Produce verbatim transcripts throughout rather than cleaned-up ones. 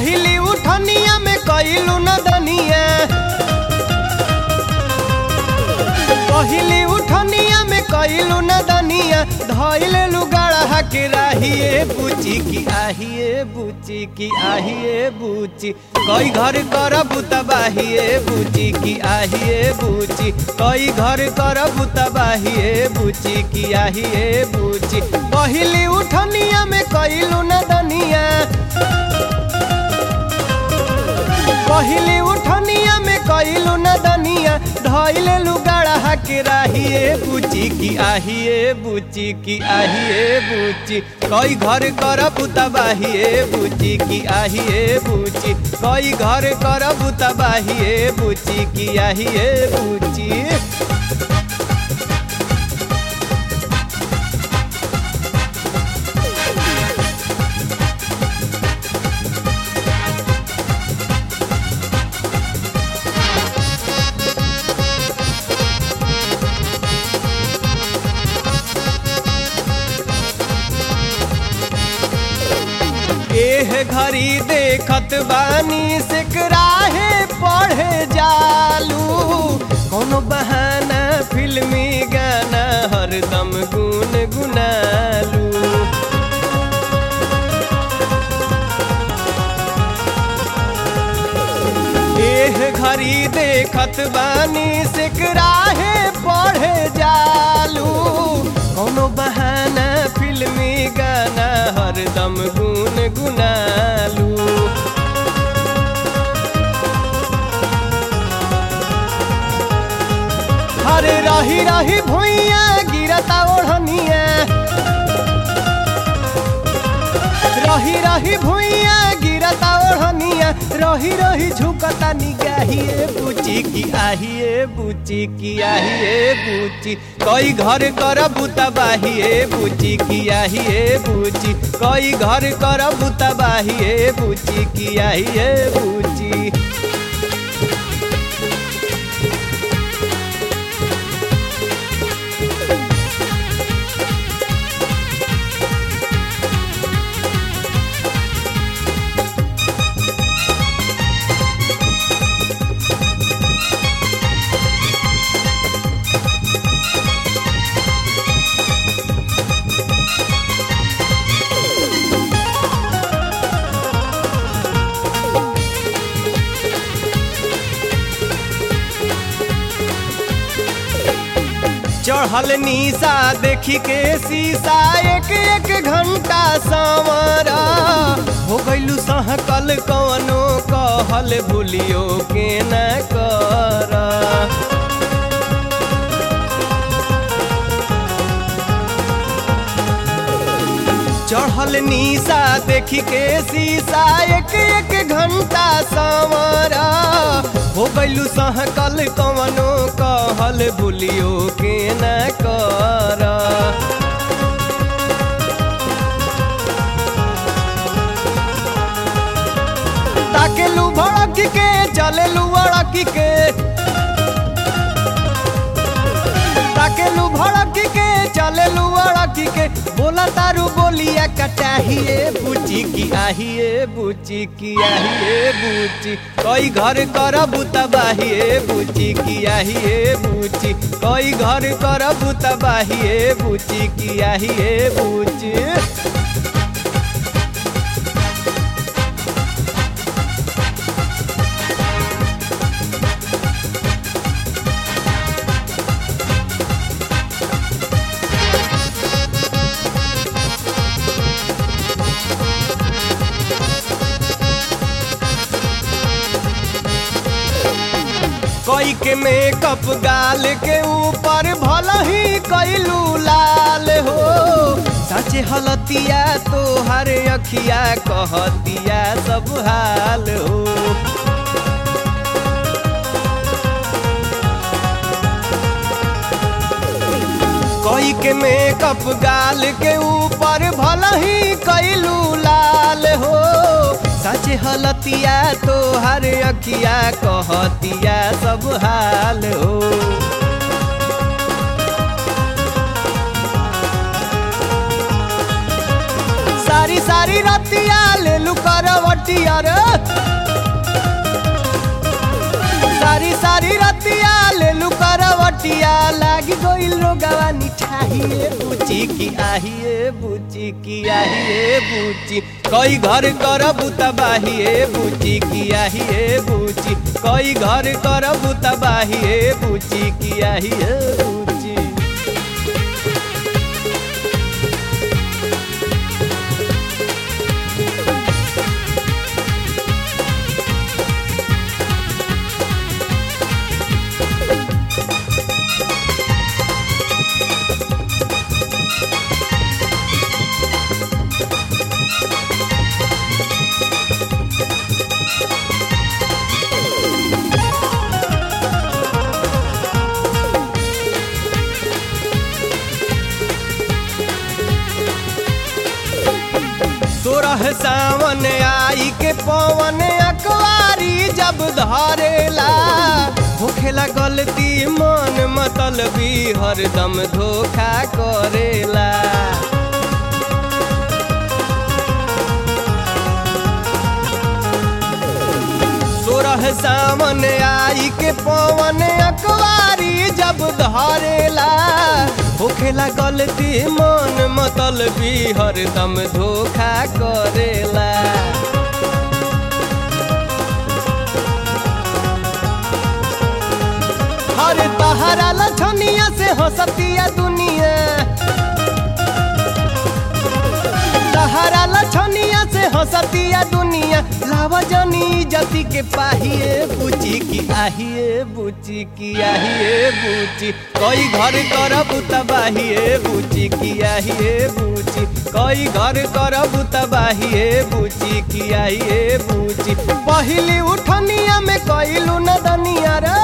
पहिली उठनिया में कइलू नदनिया पहिली उठनिया में कइलू नदनिया धइले लुगाड़ा के राहिए बुची की आहिए बुची की आहिए बुची कई घर करब तबाहिए बुची की आहिए बुची कई घर करब तबाहिए बुची की आहिए बुची पहिली उठनिया में कइलू नदनिया पहिली उठनिया में कइलू नदनिया धइले लुगाड़ा के राहिए बुची की आहिए बुची की आहिए बुची कई घर करब तबाहिए बुची की आहिए बुची कई घर करब तबाहिए बुची की आहिए बुची। एह घड़ी देखत बानी सिकराहे पढ़े जालू कोनो बहाना फिल्मी गाना हरदम गुन गुनालू एह घड़ी देखत बानी सिकराहे पढ़े जालू कोनो बहाना फिल्मी गाना हरदम गुन गुनालू हरे रही रही भुइया गिरता ओढ़निया रही रही भुइया गिरता ओढ़निया रही रही झुकता निगाहिए बुची की आहिए बुची की आहिए बुची कई घर करब तबाहिए बुची की आहिए बुची कई घर करब तबाहिए बुची की आहिए बुची। चढ़ल निशा देखी के शीशा एक एक घंटा संवरा हो गइलू सहकल कवनो कहल भूलियो के न कर चढ़ल निशा देखी के शीशा एक एक घंटा संवरा हो गइलू सहकल कवनो कहल भूलियो के न कर ताकेलू भड़क के चलेलू अड़क के ताकेलू भड़क के चलेलू अड़क के बोला तारू बोलिया कटाहिए बुची की आहिए बुची की आहिए बुची कई घर करब तबाहिए बुची की आहिए बुची कई घर करब तबाहिए बुची की आहिए बुची। कई के मेकअप गाल के ऊपर भला ही कइलू लाल हो सचे हलतिया तोहर अखिया कहतिया सब हाल हो कई के मेकअप गाल के ऊपर भला ही कइलू लाल हो सचे हलतिया तोहर अखिया कहतिया सब हाल हो सारी सारी सारी रतिया ले लू करवटिया रे सारी सारी रतिया ले लू करवटिया लागी गइल रोगवा निठाहिए बुची की आहिए बुची की आहिए बुची कई घर करबू तबाहिए बुची की आहिए बुची कई घर करबू तबाहिए बुची की आहिए बुची। तोरह सावन आई के पवन अकवारी जब धरेला होखेला गलती मन मतलबी हरदम धोखा करेला। तोरह सावन आई के पवन अकवारी जब धरेला होखेला गलती मन मतलबी हरदम धोखा करेला। हर तहरा लछनिया से हंसतिया दुनिया तहरा लछनिया से हंसतिया दुनिया लावजनी जति के पाहिए बुची की आहिए बुची की आहिए बुची कई घर करबू तबाहिए बुची की आहिए बुची कई घर करबू तबाहिए बुची की आहिए बुची। पहली उठनिया में कइलू नदनिया रे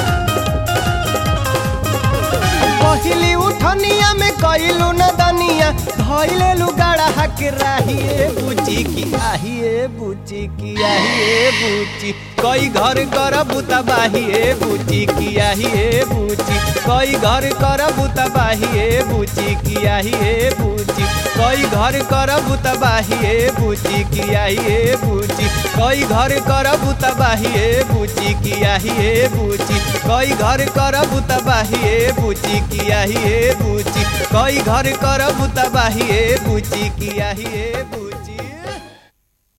पहली उठनिया में कइलू नदनिया धइले लुगाड़ा हक राहिए बुची की आहिए बुची की आहिए बुची कई घर करबू तबाहिए बुची की आहिए बुची कई घर करबू तबाहिए बुची की आहिए बुची कई घर करबू तबाहिए बुची की आहिए बुची कई घर करबू तबाहिए बुची की आहिए बुची कई घर करबू तबाहिए बुची की आहिए बुची कई घर करबू तबाहिए बुची की आहिए बुची।